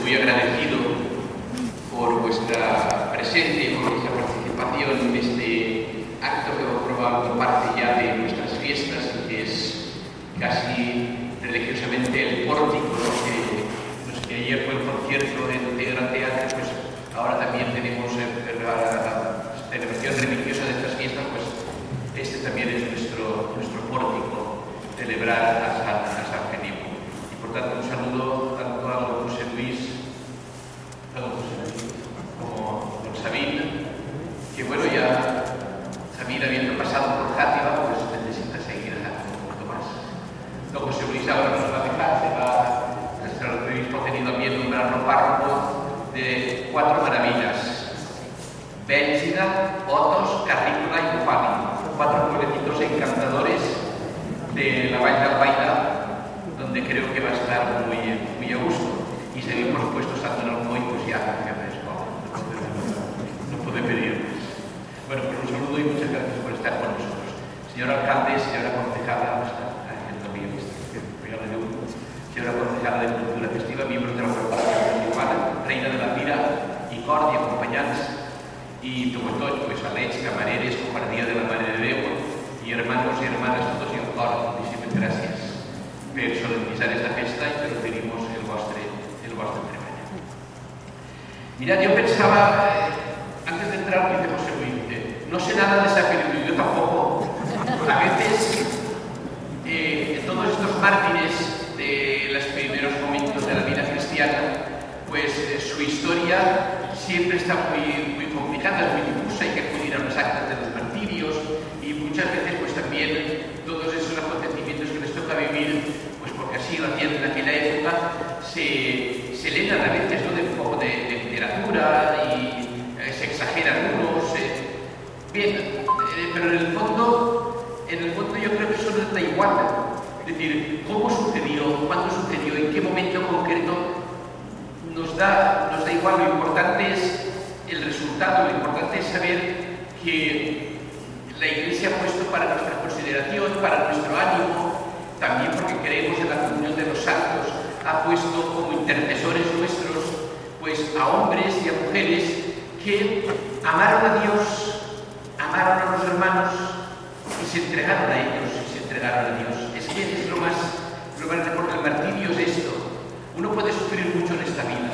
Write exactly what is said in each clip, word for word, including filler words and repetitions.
muy agradecido por vuestra presencia y por vuestra participación en este acto que va formando parte ya de nuestras fiestas y que es casi religiosamente el pórtico, ¿no? que, pues, que ayer fue el concierto en el Gran Teatro, pues ahora también tenemos eh, la, la celebración religiosa de estas fiestas, pues este también es nuestro, nuestro pórtico, celebrar a San, a San Felipe. Y por tanto un saludo tanto a don José Luis, a don José Luis como a don Sabín, que bueno, ya Sabín habiendo pasado por Játiva, pues necesita seguir un poquito más. Don José Luis ahora nos va a dejar, se va, nuestro obispo ha tenido a bien nombrarlo párroco de cuatro maravillas: Bélgida, Otos, Carrícola y Bufali, cuatro pueblecitos encantadores de la Vall d'Albaida, donde creo que va a estar muy, muy a gusto. Y seguir, por supuesto, estando en Alcoy, pues ya, ya ves, no, no puede pedir más. Bueno, pues un saludo y muchas gracias por estar con nosotros. Señor alcalde, señora concejala, señora concejala de Cultura Festiva, miembros de la Corporación Municipal, reina de la Pira y Cor y acompanyants, y sobretot, pues, alets, camareres, cofradía de la Mare de Déu, y hermanos y hermanas todos y el cor, muchísimas gracias por solemnizar esta festa y per oferir-nos el vostre, el vostre treball. Mirad, yo pensaba, eh, antes de entrar, dice José Luis, eh, no sé nada de esa película, yo tampoco. A veces, eh, en todos estos mártires de los primeros momentos de la vida cristiana, pues eh, su historia siempre está muy, muy complicada, es muy difusa, hay que acudir a las actas de los martirios y muchas veces pues también todos esos acontecimientos que les toca vivir, pues porque así lo hacían en aquella época, se, se leen a veces, ¿no?, de un poco de, de literatura y eh, se exageran unos. Eh. Bien, eh, pero en el fondo, en el fondo yo creo que eso no da igual. Es decir, cómo sucedió, cuándo sucedió, en qué momento concreto, nos da, nos da igual. Lo importante es el resultado, lo importante es saber que la Iglesia ha puesto para nuestra consideración, para nuestro ánimo, también porque creemos en la comunión de los santos, ha puesto como intercesores nuestros, pues, a hombres y a mujeres que amaron a Dios, amaron a los hermanos y se entregaron a ellos, y se entregaron a Dios. Es que es lo más, lo más porque el martirio es esto. Uno puede sufrir mucho en esta vida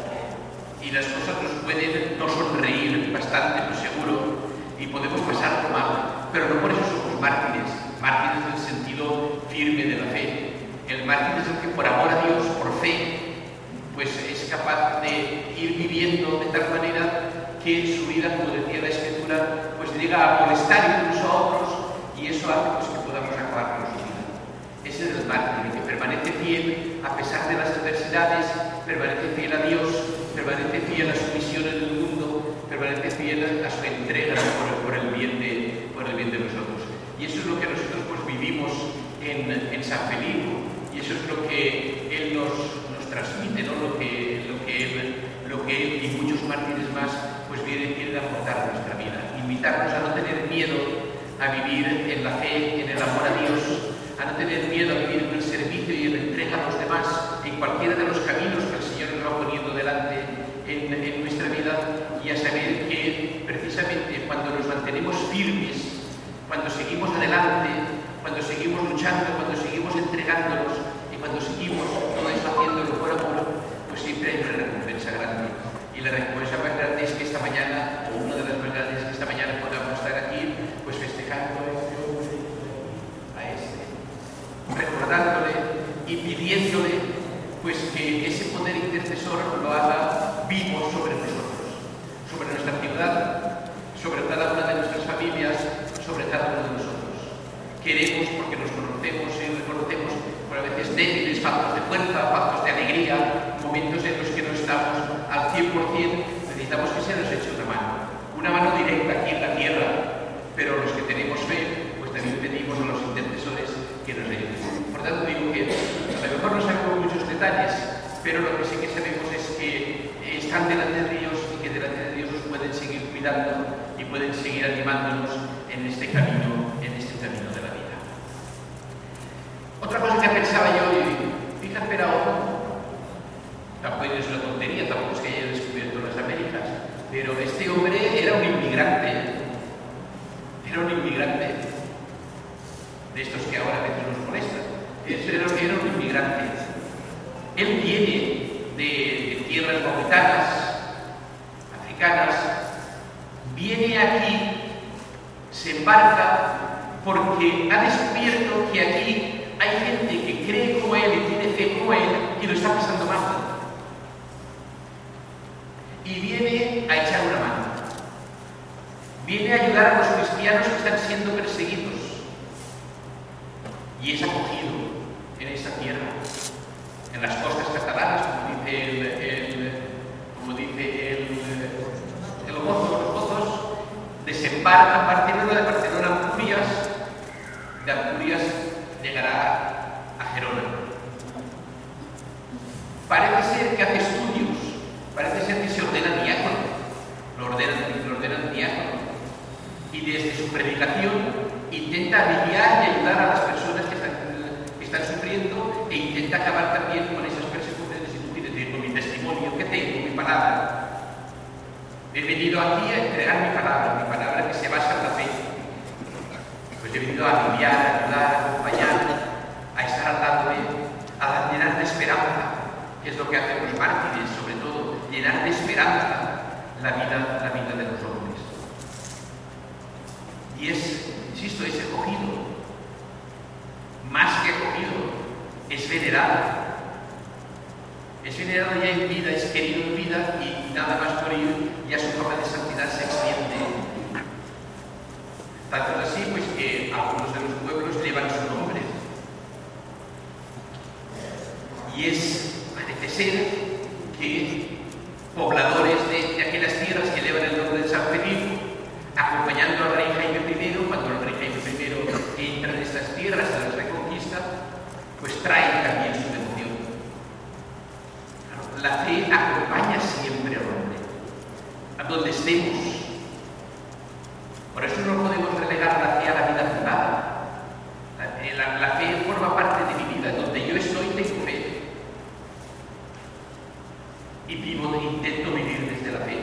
y las cosas nos pueden no sonreír bastante, pues seguro, y podemos pasar mal, pero no por eso somos mártires. Mártires en el sentido firme de la fe. El mártir es el que por amor a Dios, por fe, pues es capaz de ir viviendo de tal manera que su vida, como decía la Escritura, pues llega a molestar incluso a otros, y eso hace pues, que podamos acabar con su vida. Ese es el mártir, que permanece fiel a pesar de las adversidades, permanece fiel a Dios, permanece fiel a su misión en el mundo, permanece fiel a su entrega por, por, el, bien de, por el bien de nosotros. Y eso es lo que nosotros pues, vivimos en, en San Felipe, y eso es lo que Él nos, nos transmite, ¿no? lo, que, lo, que él, lo que Él y muchos mártires más pues, vienen, vienen a aportar a nuestra vida. Invitarnos a no tener miedo a vivir en la fe, en el amor a Dios, a no tener miedo a vivir en el servicio y en la entrega a los demás, en cualquiera de los caminos que el Señor nos va poniendo delante en, en nuestra vida, y a saber que precisamente cuando nos mantenemos firmes, cuando seguimos adelante, cuando seguimos luchando, cuando seguimos entregándonos y cuando seguimos todo eso haciéndolo por amor, pues siempre hay una recompensa grande. Y la recompensa más grande es que esta mañana, o una de las más grandes es que esta mañana podamos estar aquí, pues festejando a este, recordándole y pidiéndole pues que ese poder intercesor lo haga vivo sobre nosotros, sobre nuestra ciudad, sobre cada una de nuestras familias, sobre cada uno de nosotros. Queremos porque nos conocemos y reconocemos por a veces débiles, faltos de fuerza, faltos de alegría, momentos en los que no estamos al cien por cien, necesitamos que se nos eche una mano. Una mano directa aquí en la tierra, pero los que tenemos fe, pues también pedimos a los intercesores que nos ayuden. Por tanto, digo que a lo mejor no sabemos muchos detalles, pero lo que sí que sabemos es que están delante de Dios y que delante de Dios nos pueden seguir cuidando y pueden seguir animándonos en este camino, en este camino de la vida. Otra cosa que pensaba yo, y fíjate, pero Tampoco es una tontería, tampoco es que haya descubierto las Américas, pero este hombre era un inmigrante, era un inmigrante, de estos que ahora a veces nos molestan, era, era un inmigrante. Él viene de, de tierras mauritanas, africanas, viene aquí, se embarca porque ha descubierto que aquí hay gente que cree como él y tiene fe como él y lo está pasando mal. Y viene a echar una mano. Viene a ayudar a los cristianos que están siendo perseguidos. Y es acogido en esta tierra, en las costas catalanas, como dice el, el, como dice el, el gozo, los gozos, desembarca en Barcelona, de Barcelona a Asturias, de Asturias llegará a Gerona. Parece ser que hace estudios, parece ser que se ordena diácono, lo ordenan, lo ordenan diácono, y desde su predicación intenta aliviar y ayudar a las personas que están, que están sufriendo e intenta acabar también con esas persecuciones y decir, con mi testimonio que tengo, mi palabra. He venido aquí a entregar mi palabra, mi palabra que se basa en la fe. Pues he venido a aliviar, a ayudar, a acompañar, a estar al lado de, a llenar de esperanza, que es lo que hacen los mártires, sobre todo, llenar de esperanza la vida, la vida de los hombres. Y es, insisto, es acogido, más que acogido, es venerado. Es venerado ya en vida, es querido en vida y nada más por ello ya su forma de santidad se extiende. Tanto es así pues que algunos de los pueblos llevan su nombre. Y es, parece ser, que pobladores de, de aquellas tierras que llevan el nombre de San Felipe, acompañando al rey Jaime primero, cuando el rey Jaime primero entra en estas tierras a las reconquista, pues traen también su devoción. La fe acompaña siempre al hombre, a donde estemos. Por eso no podemos relegar la fe a la vida privada. La, la, la fe forma parte de mi vida, donde yo estoy tengo fe. Y vivo, intento vivir desde la fe.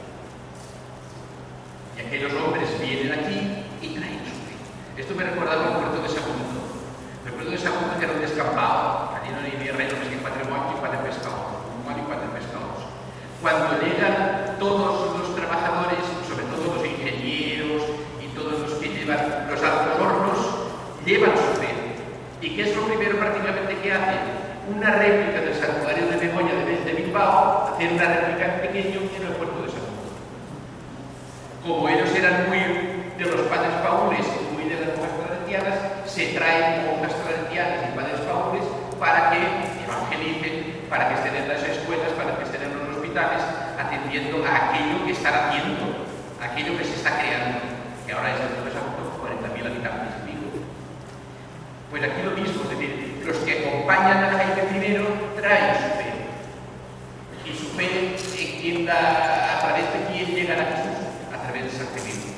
Y aquellos hombres vienen aquí y traen su fe. Esto me recordaba el puerto de Sagunto. El puerto de Sagunto que era un descampado. Allí no hi havia res, només que quatre mots i quatre pescadors. Un moll y cuatro pescadors. Cuando llegan todos los trabajadores, sobre todo los ingenieros y todos los que llevan los altos hornos, llevan su fe. ¿Y qué es lo primero prácticamente que hacen? Una réplica del santuario de Begoña de Bilbao, hacer una réplica en pequeño en el puerto de Sagunto. Como ellos eran muy de los padres paules y muy de las monjas claretianas, se traen monjas claretianas y padres paules para que evangelicen, para que estén en las escuelas, para que estén en los hospitales, atendiendo a aquello que están haciendo, a aquello que se está creando, que ahora es el puerto de Sagunto con cuarenta mil habitantes. Pues aquí lo mismo, es decir, los que acompañan a Jaime primero traen su fe. Y su fe en quien da, a través de quién llegan a Jesús, a través de San Felipe.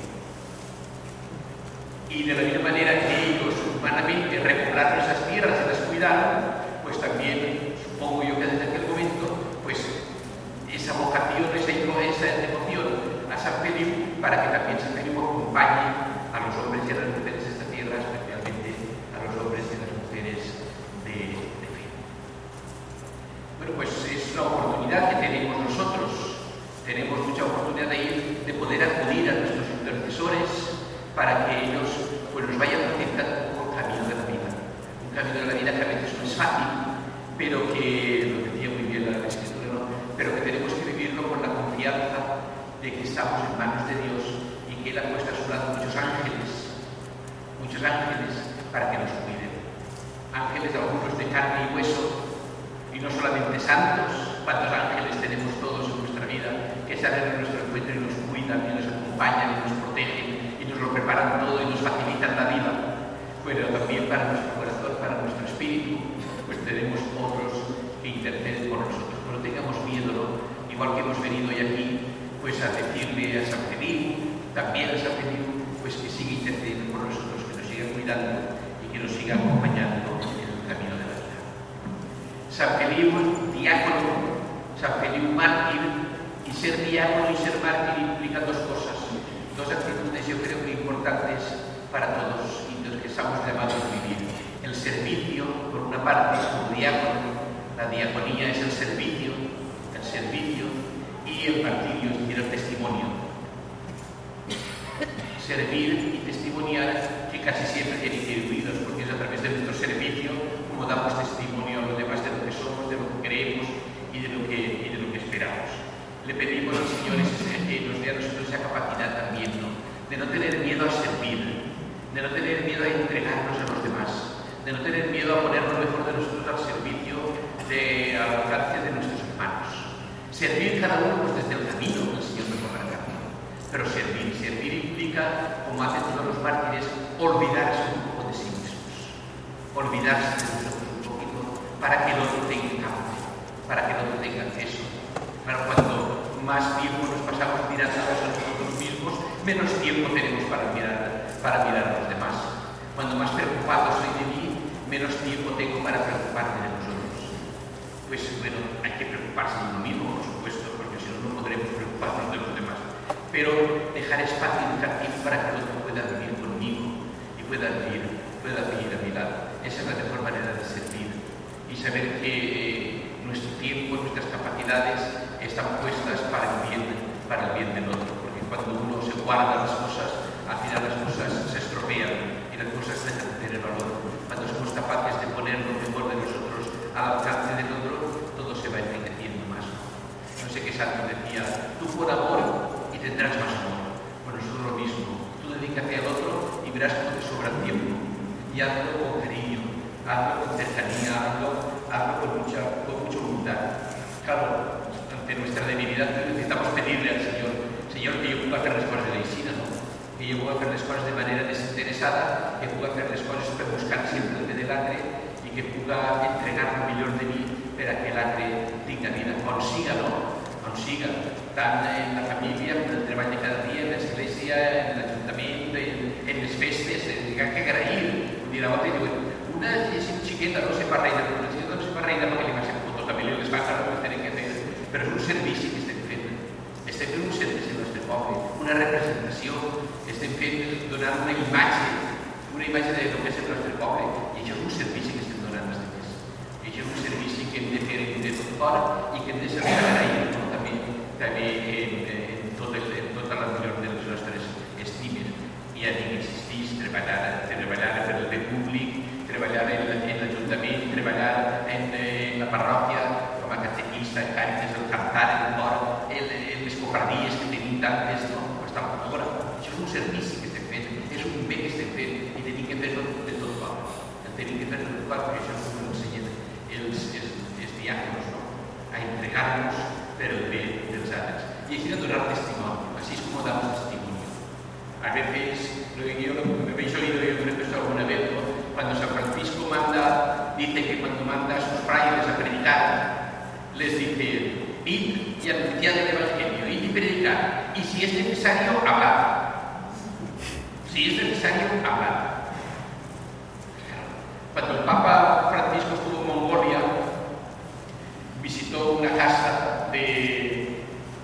Y de la misma manera que ellos humanamente repoblaron esas tierras y las cuidaron, pues también, supongo yo que desde aquel momento, pues esa vocación, esa, esa devoción a San Felipe, para que también San Felipe acompañe a los hombres y a las mujeres de esta tierra, especialmente a los hombres y a las mujeres de, de fe. Bueno, pues es una oportunidad que tenemos nosotros. Tenemos mucha oportunidad de ir, de poder acudir a nuestros intercesores para que ellos pues, nos vayan facilitando un camino de la vida. Un camino de la vida que a veces no es fácil, pero que, lo decía muy bien la escritura, ¿no? Pero que tenemos que vivirlo con la confianza de que estamos en manos de Dios y que Él ha puesto a su lado muchos ángeles, muchos ángeles para que nos cuiden. Ángeles, algunos de carne y hueso, y no solamente santos. ¿Cuántos ángeles tenemos todos en nuestra vida que salen a nuestro encuentro y nos cuidan y nos acompañan y nos protegen y nos lo preparan todo y nos facilitan la vida? Pero también para nuestro corazón, para nuestro espíritu, pues tenemos otros que interceden por nosotros. No tengamos miedo, ¿no? Igual que hemos venido hoy aquí, pues a decirle a San Felipe, también a San Felipe, pues que siga intercediendo por nosotros, que nos siga cuidando y que nos siga acompañando en el camino de la vida. San Felipe, diácono, San Feliu mártir, y ser diácono y ser mártir implican dos cosas, dos actitudes yo creo que importantes para todos y los que estamos llamados a vivir. El servicio, por una parte, como diácono, la diaconía es el servicio, el servicio, y el martirio, es decir, el testimonio. Servir y testimoniar, que casi siempre tienen que ir unidos, porque es a través de nuestro servicio como damos testimonio a los demás de lo que somos, de lo que creemos y de lo que, y de lo que esperamos. Le pedimos al Señor que nos dé a nosotros esa capacidad también, ¿no? De no tener miedo a servir, de no tener miedo a entregarnos a los demás, de no tener miedo a poner lo mejor de nosotros al servicio, de, al alcance de nuestros hermanos. Servir cada uno pues, desde el camino que el Señor nos va marcando. Pero servir, servir implica, como hacen todos los mártires, olvidarse un poco de sí mismos, olvidarse de nosotros un poquito para que el otro tenga campo, para que el otro tenga acceso. Claro, cuando más tiempo nos pasamos mirando a nosotros mismos, menos tiempo tenemos para mirar, para mirar a los demás. Cuando más preocupado soy de mí, menos tiempo tengo para preocuparme de nosotros. Pues bueno, hay que preocuparse de uno mismo, por supuesto, porque si no, no podremos preocuparnos de los demás. Pero dejar espacio y dejar tiempo para que el otro pueda vivir conmigo y pueda vivir, pueda vivir a mi lado. Esa es la mejor manera de servir. Y saber que eh, nuestro tiempo, nuestras capacidades están puestas para el bien, para el bien del otro. Porque cuando uno se guarda las cosas, al final las cosas se estropean y las cosas dejan de tener valor. Cuando somos capaces de poner lo mejor de nosotros al alcance del otro, todo se va enriqueciendo más. No sé qué santo decía, tú por amor y tendrás más amor. Bueno, eso es lo mismo. Tú dedícate al otro y verás cómo te sobra el tiempo. Y hazlo con cariño, hazlo con cercanía, hazlo, hazlo con, mucha, con mucha humildad. Claro, ante nuestra debilidad necesitamos pedirle al Señor, Señor, que yo pueda hacer las cosas de la Isina, ¿no? Que yo pueda hacer las cosas de manera desinteresada, que pueda hacer las cosas per buscar siempre el de l'altre y que pueda entregar lo mejor de mí para que l'altre tenga vida. Consiga, ¿no? Consiga, tant en la família, en el treball de cada dia, en l'església, en l'Ajuntament, en, en les festes, en que agrair. Un dia a l'altre diuen, una xiqueta no se fa reina, però una xiqueta no se fa reina perquè li passen fotos, també les fa que no tenen que fer. Però és un servici que estem fent. Estem fent un servici al nostre poble, una representació, estem fent, donant una imatge, una imatge de lo que és el nostre poble. I això és un servici que estem donant als demés. I això és un servici que hem de fer de tot cor i que hem de saber agrair, no? també, també en, en, tot el, en tota la millor de les nostres estimes. I ja dic, insistís, treballar, treballar per el bé públic, treballar en, en l'Ajuntament, treballar en, en la parròquia, com a catequista, en càritas, el cantar, el cor, el, el, les cofardies que tenim tantes, no? Estan per fora. Això és un servici que estem fent, és un bé que estem fent i tenim que fer-lo de tot cor. El tenim que fer-lo de tot cor perquè això és com ensenyen els, els, els diàconos, no? A entregar-nos per el bé dels altres. Y així de donar testimonio, así es como damos testimonio. A veces, lo que yo me habéis oído, yo creo que esto alguna vez, ¿no? Cuando San Francisco manda, dice que cuando manda a sus frailes a predicar, les dice, id y anunciad el Evangelio, id y predicar, y si es necesario, hablad. Si es necesario, hablad. Cuando el Papa Francisco estuvo en Mongolia, visitó una casa de,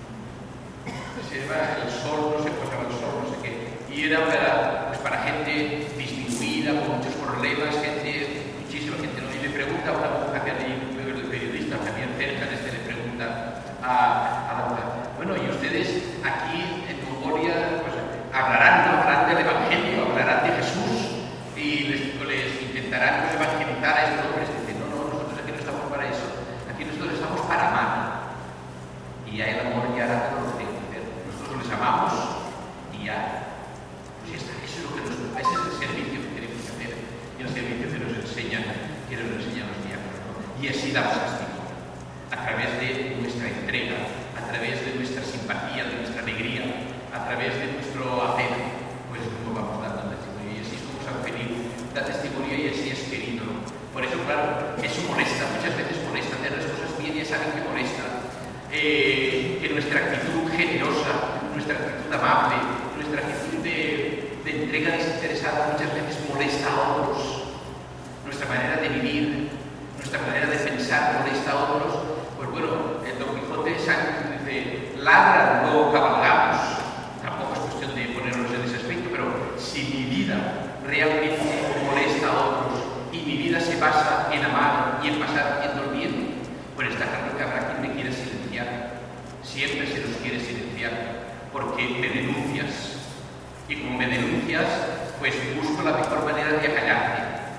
se llama El Sol, no sé cómo se llama El Sol, no sé qué, y era para, pues para gente disminuida, con muchos problemas, gente, muchísima gente, ¿no? Y le pregunta a una monja que hay un periodista también cerca de este, le pregunta a, a la mujer, bueno, y ustedes aquí en Mongolia, pues hablarán, ¿no? Hablarán del Evangelio, hablarán de Jesús, y les, les intentarán pues, evangelizar a estos hombres. Dicen, no, no, nosotros aquí no estamos para eso, aquí nosotros estamos para amar. Y ya el amor ya hará todo lo que tiene que hacer. Nosotros les amamos y ya. Pues ya está, eso es lo que nos, ese es el servicio que tenemos que hacer. Y el servicio que nos enseñan, que nos enseñan los diáconos, ¿no? Y así damos testimonio. A través de nuestra entrega, a través de nuestra simpatía, de nuestra alegría, a través de nuestro hacer, pues como vamos dando testimonio. Y así es como San Feliu da testimonio y así es querido, ¿no? Por eso, claro, eso molesta, muchas veces molesta, hacer las cosas bien ya saben que molesta. Eh, que nuestra actitud generosa, nuestra actitud amable, nuestra actitud de, de entrega desinteresada muchas veces molesta a otros. Nuestra manera de vivir, nuestra manera de pensar molesta a otros. Pues bueno, el Don Quijote San, dice, ladran, luego cabalgamos. Tampoco es cuestión de ponernos en ese aspecto, pero si mi vida realmente molesta a otros y mi vida se basa en amar y en pasar haciendo el bien, pues está claro que habrá quien me quiera silenciar. Siempre se nos quiere silenciar porque me denuncias. Y como me denuncias, pues busco la mejor manera de acallarte.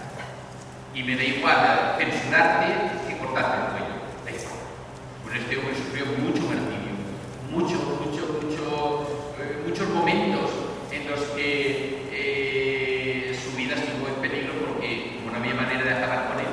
Y me da igual censurarte que cortarte el cuello. Da igual. Pues este hombre sufrió mucho martirio, mucho, mucho, mucho, eh, muchos momentos en los que eh, su vida estuvo en peligro porque como no había manera de acabar con él,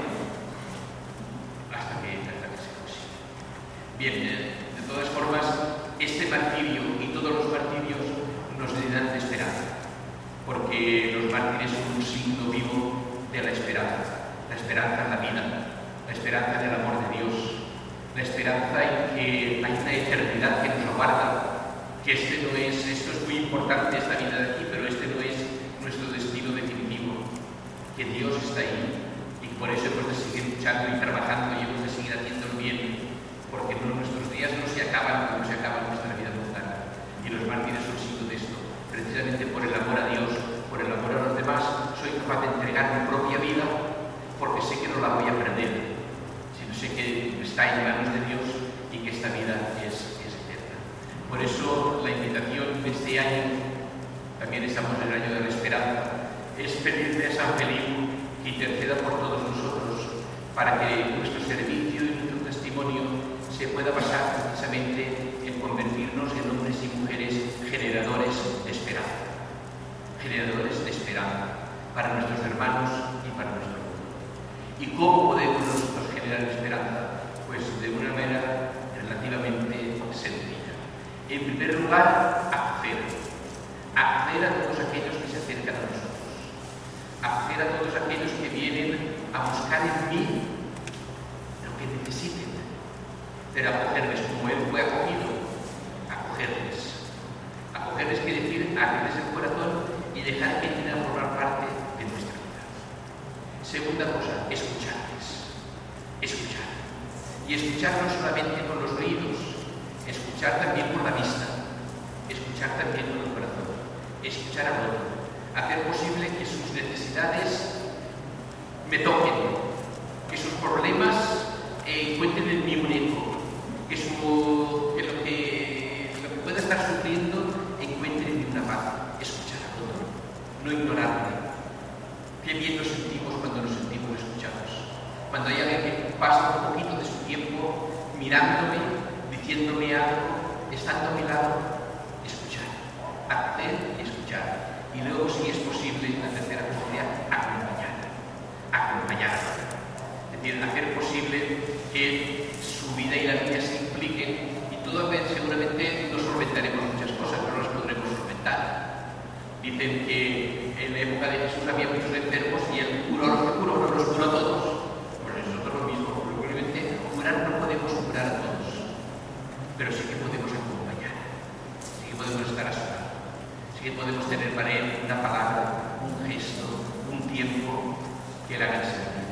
hasta que, hasta que se fuese. Bien, eh, de todas formas, este martirio y todos los martirios nos llenan de esperanza, porque los mártires son un signo vivo de la esperanza. La esperanza en la vida, la esperanza en el amor de Dios, la esperanza en que hay una eternidad que nos aguarda, que este no es, esto es muy importante, esta vida de aquí, pero este no es nuestro destino definitivo, que Dios está ahí y por eso hemos de seguir luchando y trabajando y hemos de seguir haciendo el bien, porque no, nuestros días no se acaban como se acaba nuestra vida mundana. Y los mártires son signo de esto. Precisamente por el amor a Dios, por el amor a los demás, soy capaz de entregar mi propia vida porque sé que no la voy a perder, sino sé que está en manos de Dios y que esta vida es, es eterna. Por eso la invitación de este año, también estamos en el año de la esperanza, es pedirle a San Felipe que interceda por todos nosotros para que nuestro servicio y nuestro testimonio se pueda basar precisamente en convertirnos en hombres y mujeres generadores de esperanza, generadores de esperanza para nuestros hermanos y para nuestro mundo. ¿Y cómo podemos nosotros generar esperanza? Pues de una manera relativamente sencilla. En primer lugar, acoger. Acoger a todos aquellos que se acercan a nosotros. Acoger a todos aquellos que vienen a buscar en mí lo que necesiten. Pero acogerles como Él fue acogido. Acogerles. Acogerles quiere decir abrirles el corazón y dejar que quieran formar parte de nuestra vida. Segunda cosa, escucharles. Escuchar. Y escuchar no solamente con los oídos, escuchar también con la vista, escuchar también con el corazón, escuchar al otro, hacer posible que sus necesidades me toquen, que sus problemas eh, encuentren en mí un eco, que, su, que, lo que lo que pueda estar sufriendo encuentre en mí una paz. Escuchar al otro, no ignorarle. Qué bien nos sentimos cuando nos sentimos escuchados. Cuando hay alguien que pasa un poquito de su tiempo mirándome, diciéndome algo, estando a mi lado, escuchar, hacer y escuchar. Y luego, si es posible, la tercera posibilidad, acompañar. Acompañar. Es decir, hacer posible que su vida y la mía se impliquen y todo seguramente no solventaremos muchas cosas, pero las podremos solventar. Dicen que en la época de Jesús había muchos enfermos y él curó los que curó, no los curó a todos. Pues nosotros lo mismo, probablemente curar no podemos curar a todos, pero sí que podemos acompañar, sí que podemos estar a su lado, sí que podemos tener para él una palabra, un gesto, un tiempo que le hagan servir.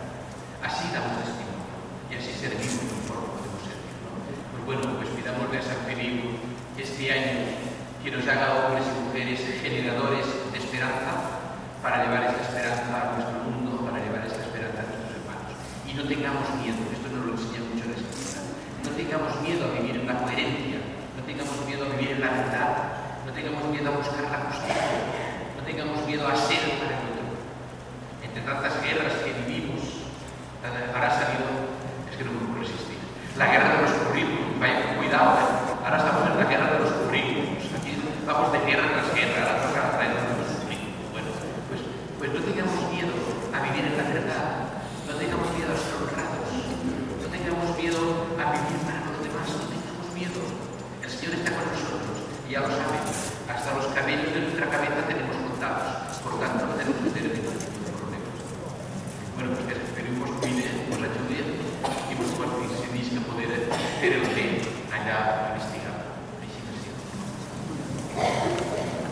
Así damos testimonio y así servimos mejor podemos servir, ¿no? Pues bueno, pues pidámosle a San Felipe que este año que nos haga hombres y mujeres generadores de esperanza para llevar esta esperanza a nuestro mundo, para llevar esta esperanza a nuestros hermanos. Y no tengamos miedo, esto nos lo enseña mucho la Escritura, no tengamos miedo a vivir en la coherencia, no tengamos miedo a vivir en la verdad, no tengamos miedo a buscar la justicia, no tengamos miedo a ser para el otro. Entre tantas guerras que vivimos, ahora ha salido, es que no me puedo resistir, la guerra de los currículums, vaya, cuidado, ¿eh? Ahora estamos en la guerra de los currículums, aquí vamos de guerra tras guerra, ahora nos van a traer los currículums. Bueno, pues, pues no tengamos miedo a vivir en la verdad, no tengamos miedo a ser honrados, no tengamos miedo a vivir para los demás, no tengamos miedo. El Señor está con nosotros, y ya lo saben, hasta los cabellos de nuestra cabeza tenemos contados, por tanto no tenemos que tener ningún tipo de problemas. Bueno, pues que esperemos cuide, nos ayude y pues bueno, si dice poder hacer el bien allá a investigar.